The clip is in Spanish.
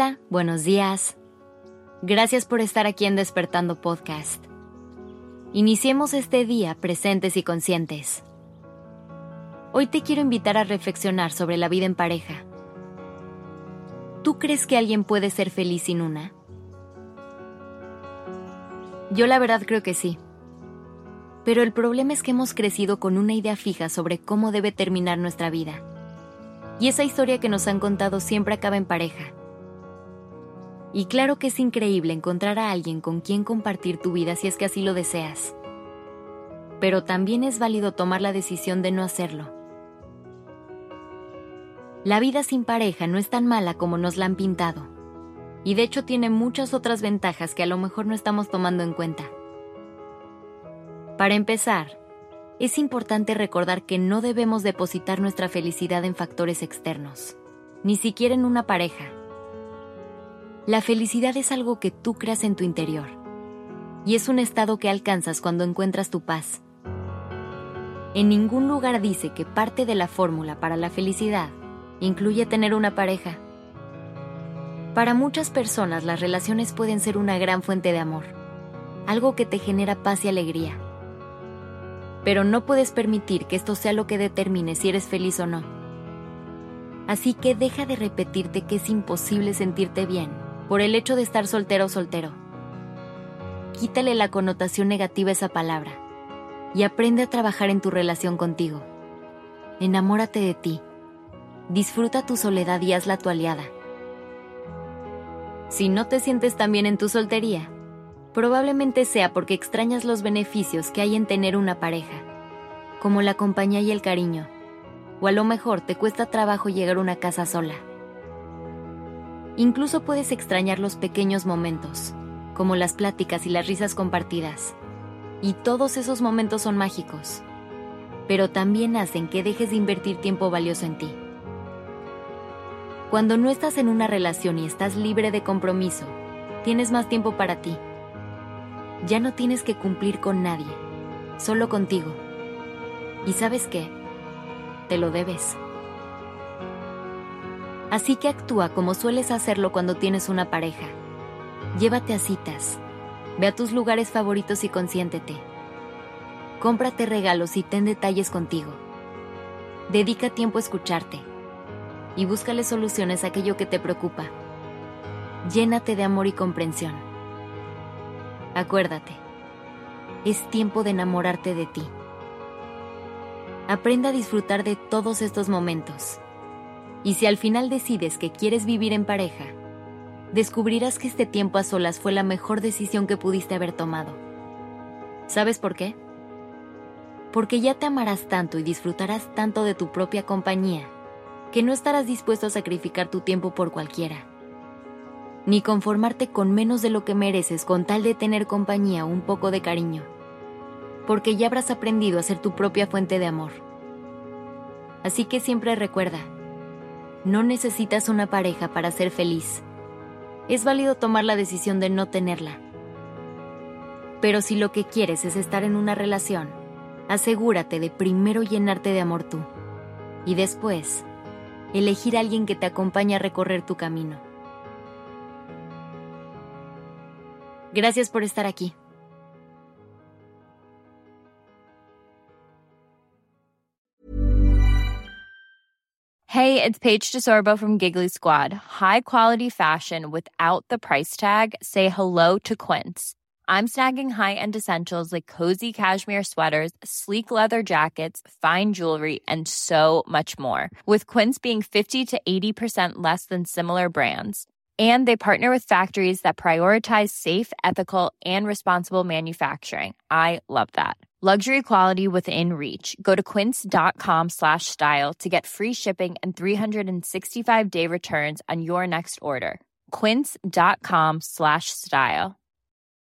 Hola, buenos días. Gracias por estar aquí en Despertando Podcast. Iniciemos este día presentes y conscientes. Hoy te quiero invitar a reflexionar sobre la vida en pareja. ¿Tú crees que alguien puede ser feliz sin una? Yo la verdad creo que sí. Pero el problema es que hemos crecido con una idea fija sobre cómo debe terminar nuestra vida. Y esa historia que nos han contado siempre acaba en pareja. Y claro que es increíble encontrar a alguien con quien compartir tu vida si es que así lo deseas. Pero también es válido tomar la decisión de no hacerlo. La vida sin pareja no es tan mala como nos la han pintado. Y de hecho tiene muchas otras ventajas que a lo mejor no estamos tomando en cuenta. Para empezar, es importante recordar que no debemos depositar nuestra felicidad en factores externos, ni siquiera en una pareja. La felicidad es algo que tú creas en tu interior, y es un estado que alcanzas cuando encuentras tu paz. En ningún lugar dice que parte de la fórmula para la felicidad incluye tener una pareja. Para muchas personas las relaciones pueden ser una gran fuente de amor, algo que te genera paz y alegría. Pero no puedes permitir que esto sea lo que determine si eres feliz o no. Así que deja de repetirte que es imposible sentirte bien por el hecho de estar soltero o soltero. Quítale la connotación negativa a esa palabra y aprende a trabajar en tu relación contigo. Enamórate de ti. Disfruta tu soledad y hazla tu aliada. Si no te sientes tan bien en tu soltería, probablemente sea porque extrañas los beneficios que hay en tener una pareja, como la compañía y el cariño, o a lo mejor te cuesta trabajo llegar a una casa sola. Incluso puedes extrañar los pequeños momentos, como las pláticas y las risas compartidas, y todos esos momentos son mágicos, pero también hacen que dejes de invertir tiempo valioso en ti. Cuando no estás en una relación y estás libre de compromiso, tienes más tiempo para ti. Ya no tienes que cumplir con nadie, solo contigo. ¿Y sabes qué? Te lo debes. Así que actúa como sueles hacerlo cuando tienes una pareja. Llévate a citas, ve a tus lugares favoritos y consiéntete. Cómprate regalos y ten detalles contigo. Dedica tiempo a escucharte y búscale soluciones a aquello que te preocupa. Llénate de amor y comprensión. Acuérdate, es tiempo de enamorarte de ti. Aprenda a disfrutar de todos estos momentos. Y si al final decides que quieres vivir en pareja, descubrirás que este tiempo a solas fue la mejor decisión que pudiste haber tomado. ¿Sabes por qué? Porque ya te amarás tanto y disfrutarás tanto de tu propia compañía, que no estarás dispuesto a sacrificar tu tiempo por cualquiera, ni conformarte con menos de lo que mereces con tal de tener compañía o un poco de cariño, porque ya habrás aprendido a ser tu propia fuente de amor. Así que siempre recuerda, no necesitas una pareja para ser feliz. Es válido tomar la decisión de no tenerla. Pero si lo que quieres es estar en una relación, asegúrate de primero llenarte de amor tú, y después, elegir a alguien que te acompañe a recorrer tu camino. Gracias por estar aquí. Hey, it's Paige DeSorbo from Giggly Squad. High quality fashion without the price tag. Say hello to Quince. I'm snagging high-end essentials like cozy cashmere sweaters, sleek leather jackets, fine jewelry, and so much more. With Quince being 50 to 80% less than similar brands. And they partner with factories that prioritize safe, ethical, and responsible manufacturing. I love that. Luxury quality within reach. Go to quince.com/style to get free shipping and 365-day returns on your next order. Quince.com/style.